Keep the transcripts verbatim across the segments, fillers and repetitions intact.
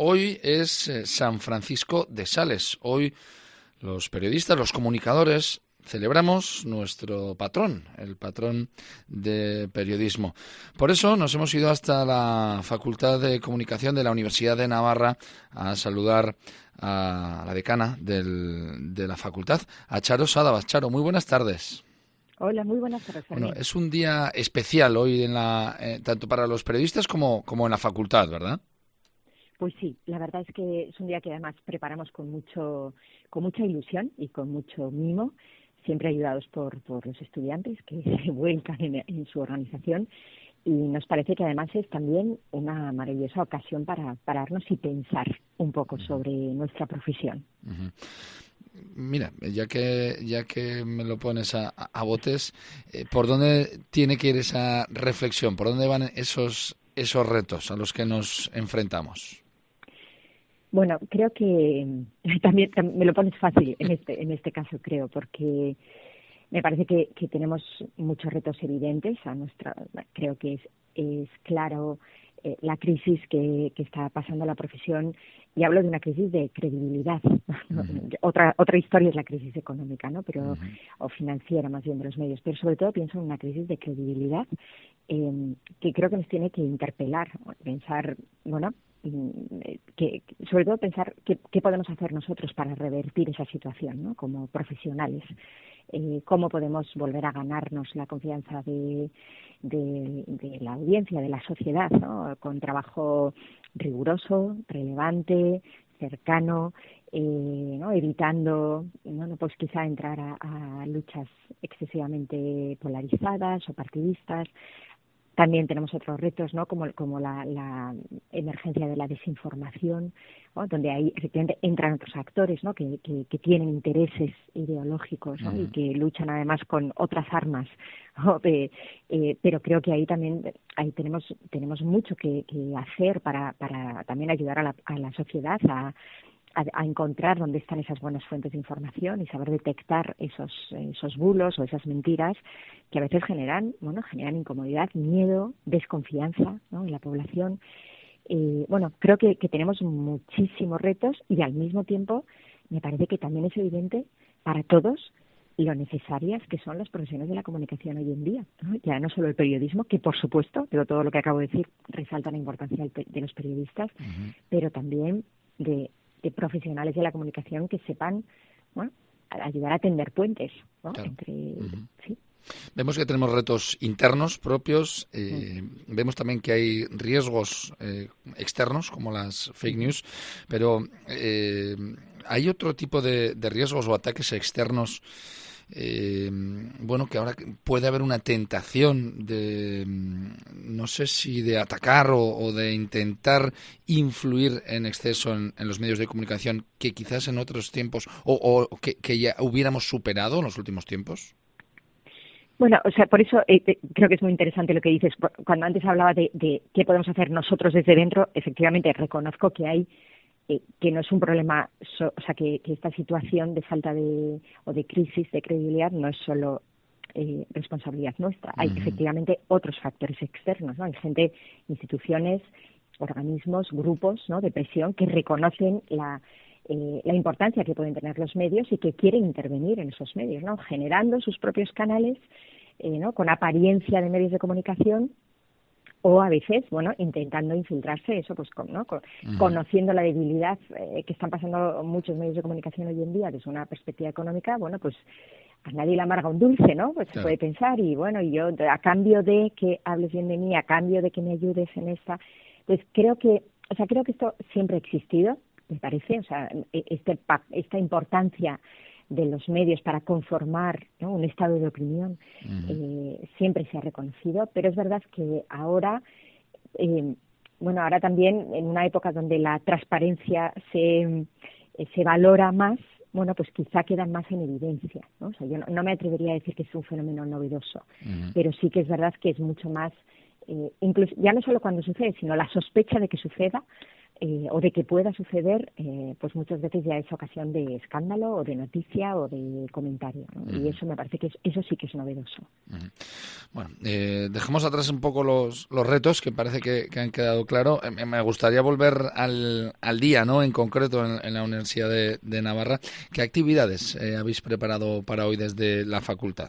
Hoy es eh, San Francisco de Sales. Hoy los periodistas, los comunicadores, celebramos nuestro patrón, el patrón de periodismo. Por eso nos hemos ido hasta la Facultad de Comunicación de la Universidad de Navarra a saludar a la decana del, de la facultad, a Charo Sadabas. Charo, muy buenas tardes. Hola, muy buenas tardes. Bueno, es un día especial hoy en la, eh, tanto para los periodistas como, como en la facultad, ¿verdad? Pues sí, la verdad es que es un día que además preparamos con mucho, con mucha ilusión y con mucho mimo, siempre ayudados por, por los estudiantes que se vuelcan en, en su organización, y nos parece que además es también una maravillosa ocasión para pararnos y pensar un poco sobre nuestra profesión. Uh-huh. Mira, ya que ya que me lo pones a, a botes, eh, ¿por dónde tiene que ir esa reflexión? ¿Por dónde van esos esos retos a los que nos enfrentamos? Bueno, creo que también, también me lo pones fácil en este en este caso, creo, porque me parece que, que tenemos muchos retos evidentes a nuestra. Creo que es es claro eh, la crisis que, que está pasando la profesión, y hablo de una crisis de credibilidad. Uh-huh. otra otra historia es la crisis económica, ¿no? Pero uh-huh. o financiera más bien de los medios, pero sobre todo pienso en una crisis de credibilidad eh, que creo que nos tiene que interpelar, pensar, bueno. Que, sobre todo pensar qué, qué podemos hacer nosotros para revertir esa situación, ¿no? Como profesionales, eh, cómo podemos volver a ganarnos la confianza de, de, de la audiencia, de la sociedad, ¿no? Con trabajo riguroso, relevante, cercano, eh, ¿no? Evitando, bueno, pues quizá entrar a, a luchas excesivamente polarizadas o partidistas. También tenemos otros retos, ¿no? Como, como la, la emergencia de la desinformación, ¿no? Donde ahí efectivamente entran otros actores, ¿no? Que, que, que tienen intereses ideológicos, ¿no? Uh-huh. Y que luchan además con otras armas, ¿no? De, eh, pero creo que ahí también ahí tenemos tenemos mucho que, que hacer para, para también ayudar a la, a la sociedad a A, a encontrar dónde están esas buenas fuentes de información y saber detectar esos esos bulos o esas mentiras que a veces generan, bueno, generan incomodidad, miedo, desconfianza, ¿no? En la población. Eh, bueno, creo que, que tenemos muchísimos retos, y al mismo tiempo me parece que también es evidente para todos lo necesarias que son las profesiones de la comunicación hoy en día, ¿no? Ya no solo el periodismo, que por supuesto, pero todo lo que acabo de decir resalta la importancia de los periodistas, uh-huh. pero también de de profesionales de la comunicación que sepan, bueno, ayudar a tender puentes, ¿no? Claro. Entre, uh-huh. sí. Vemos que tenemos retos internos propios, eh, uh-huh. vemos también que hay riesgos eh, externos, como las fake news, pero eh, hay otro tipo de, de riesgos o ataques externos. Eh, bueno, que ahora puede haber una tentación de, no sé si de atacar o, o de intentar influir en exceso en, en los medios de comunicación, que quizás en otros tiempos o, o que, que ya hubiéramos superado en los últimos tiempos. Bueno, o sea, por eso eh, eh, creo que es muy interesante lo que dices. Cuando antes hablaba de, de qué podemos hacer nosotros desde dentro, efectivamente reconozco que hay Eh, que no es un problema, so, o sea, que, que esta situación de falta de o de crisis de credibilidad no es solo eh, responsabilidad nuestra. Hay uh-huh. efectivamente otros factores externos, ¿no? Hay gente, instituciones, organismos, grupos, ¿no? De presión que reconocen la eh, la importancia que pueden tener los medios y que quieren intervenir en esos medios, ¿no? Generando sus propios canales, eh, ¿no? Con apariencia de medios de comunicación, o a veces, bueno, intentando infiltrarse, eso pues, con, ¿no? Con, uh-huh. conociendo la debilidad eh, que están pasando muchos medios de comunicación hoy en día desde una perspectiva económica, bueno, pues a nadie le amarga un dulce, ¿no? Pues claro. Se puede pensar, y bueno, y yo a cambio de que hables bien de mí, a cambio de que me ayudes en esta, pues creo que, o sea, creo que esto siempre ha existido, me parece, o sea, este, esta importancia de los medios para conformar, ¿no? Un estado de opinión, uh-huh. eh, siempre se ha reconocido, pero es verdad que ahora, eh, bueno, ahora también en una época donde la transparencia se, eh, se valora más, bueno, pues quizá quedan más en evidencia, ¿no? O sea, yo no, no me atrevería a decir que es un fenómeno novedoso, uh-huh. pero sí que es verdad que es mucho más, eh, incluso ya no solo cuando sucede, sino la sospecha de que suceda, eh, o de que pueda suceder, eh, pues muchas veces ya es ocasión de escándalo o de noticia o de comentario, ¿no? Uh-huh. Y eso me parece que es, eso sí que es novedoso. Uh-huh. Bueno, eh, dejemos atrás un poco los, los retos que parece que, que han quedado claros. Eh, me gustaría volver al, al día, ¿no? En concreto en, en la Universidad de, de Navarra. ¿Qué actividades eh, habéis preparado para hoy desde la facultad?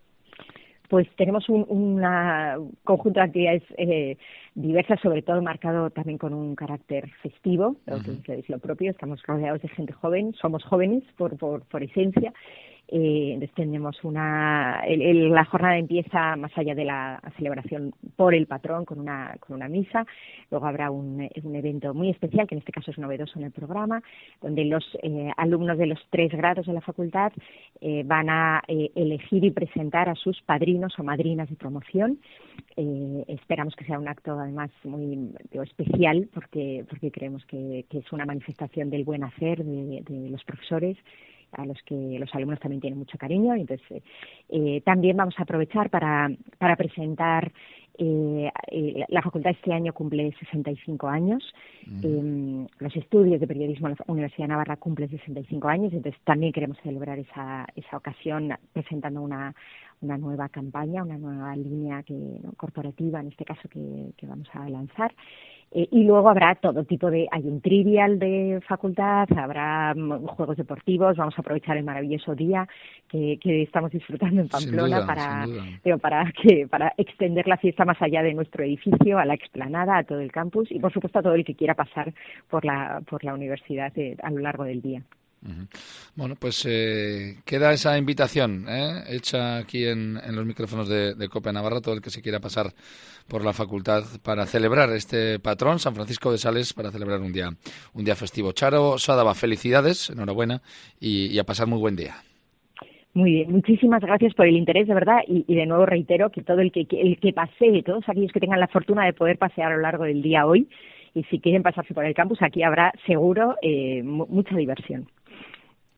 Pues tenemos un una conjunto de actividades eh, diversas, sobre todo marcado también con un carácter festivo, lo uh-huh. que es lo propio. Estamos rodeados de gente joven, somos jóvenes por, por, por esencia. Eh, entonces tenemos una el, el, la jornada empieza más allá de la celebración por el patrón con una con una misa. Luego habrá un, un evento muy especial, que en este caso es novedoso en el programa, donde los eh, alumnos de los tres grados de la facultad eh, van a eh, elegir y presentar a sus padrinos o madrinas de promoción. Eh, esperamos que sea un acto además muy digo, especial, porque porque creemos que, que es una manifestación del buen hacer de, de los profesores, a los que los alumnos también tienen mucho cariño. Y entonces eh, también vamos a aprovechar para para presentar eh, eh, la facultad este año cumple sesenta y cinco años, mm. eh, los estudios de periodismo en la Universidad de Navarra cumplen sesenta y cinco años, entonces también queremos celebrar esa esa ocasión presentando una una nueva campaña, una nueva línea que ¿no? corporativa, en este caso, que, que vamos a lanzar. Eh, y luego habrá todo tipo de, hay un trivial de facultad, habrá um, juegos deportivos, vamos a aprovechar el maravilloso día que, que estamos disfrutando en Pamplona duda, para, digo, para que, para extender la fiesta más allá de nuestro edificio, a la explanada, a todo el campus y por supuesto a todo el que quiera pasar por la, por la universidad de, a lo largo del día. Uh-huh. Bueno, pues eh, queda esa invitación ¿eh? hecha aquí en, en los micrófonos de, de COPE Navarra, todo el que se quiera pasar por la facultad para celebrar este patrón, San Francisco de Sales, para celebrar un día un día festivo. Charo Sadaba, felicidades, enhorabuena y, y a pasar muy buen día. Muy bien, muchísimas gracias por el interés, de verdad, y, y de nuevo reitero que todo el que, que el que pasee, todos aquellos que tengan la fortuna de poder pasear a lo largo del día hoy, y si quieren pasarse por el campus, aquí habrá seguro eh, mucha diversión.